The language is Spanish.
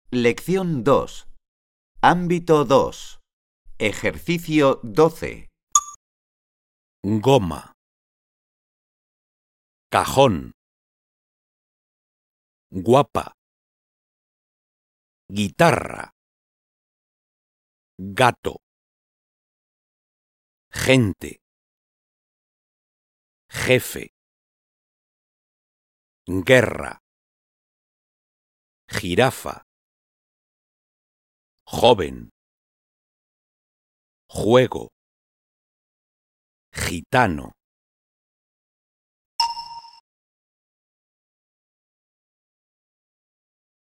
Lección 2. Ámbito 2. Ejercicio 12. Goma. Cajón. Guapa. Guitarra. Gato. Gente. Jefe. Guerra. Jirafa. Joven. Juego. Gitano.